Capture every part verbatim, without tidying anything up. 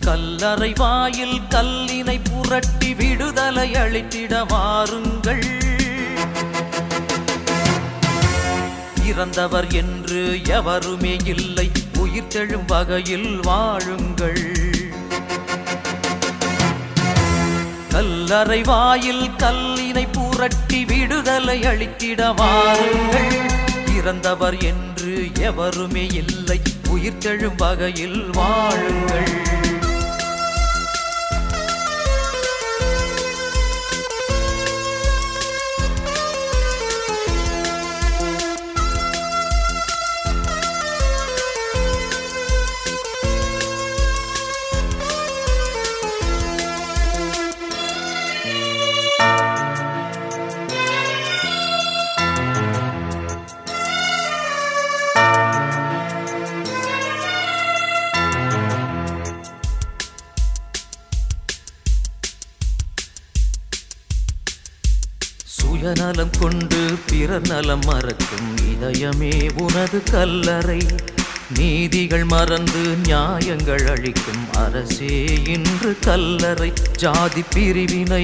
கல்லறை வாயில் கல்லினை புரட்டி விடுதலை அளித்திட வாருங்கள். இறந்தவர் என்று எவருமே இல்லை, உயிர் தெழும் வகையில் வாழுங்கள். கல்லறை வாயில் கல்லினை புரட்டி விடுதலை அளித்திட வாருங்கள். இறந்தவர் என்று எவருமே இல்லை, உயிர் தெழும் வகையில் வாழுங்கள். சுயநலம் கொண்டு பிறர் நலம் மறக்கும் இதயமே உனது கல்லறை. நீதிகள் மறந்து நியாயங்கள் அளிக்கும் அரசே இன்று கல்லறை. ஜாதி பிரிவினை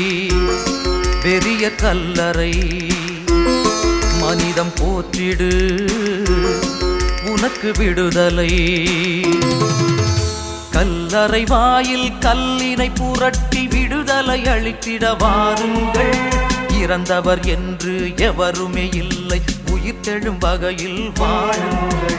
பெரிய கல்லறை. மனிதம் போற்றிடு உனக்கு விடுதலை. கல்லறை வாயில் கல்லினை புரட்டி விடுதலை அளித்திட வாருங்கள். இறந்தவர் என்று எவருமே இல்லை, உயிர் தெழும் வகையில் வாழுங்கள்.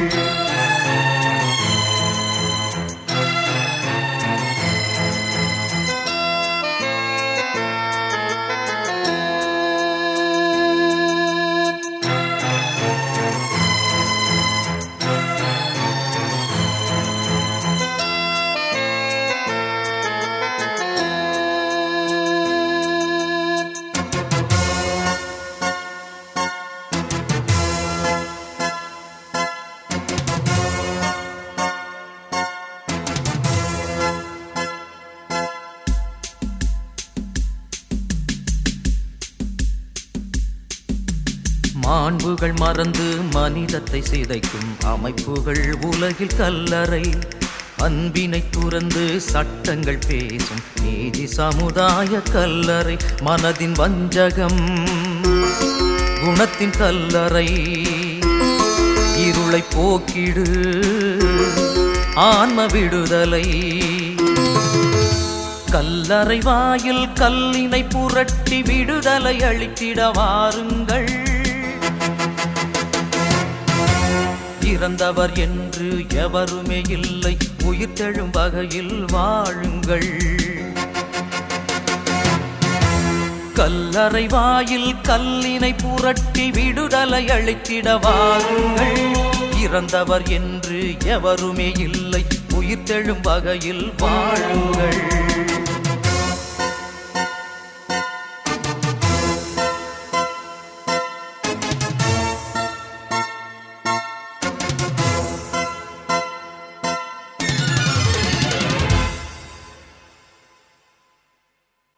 மாண்புகள் மறந்து மனிதத்தை சிதைக்கும் அமைப்புகள் உலகில் கல்லறை. அன்பினை துறந்து சட்டங்கள் பேசும் நீதி சமுதாய கல்லறை. மனதின் வஞ்சகம் குணத்தின் கல்லறை. இருளை போக்கிடு ஆன்ம விடுதலை. கல்லறை வாயில் கல்லினை புரட்டி விடுதலை அளித்திட வாருங்கள். இறந்தவர் என்று எவருமே இல்லை, உயிர் தெழும் வகையில் வாழுங்கள். கல்லறை வாயில் கல்லினை புரட்டி விடுதலை அளித்திட வாருங்கள். இறந்தவர் என்று எவருமே இல்லை, உயிர் தெழும் வகையில் வாழுங்கள்.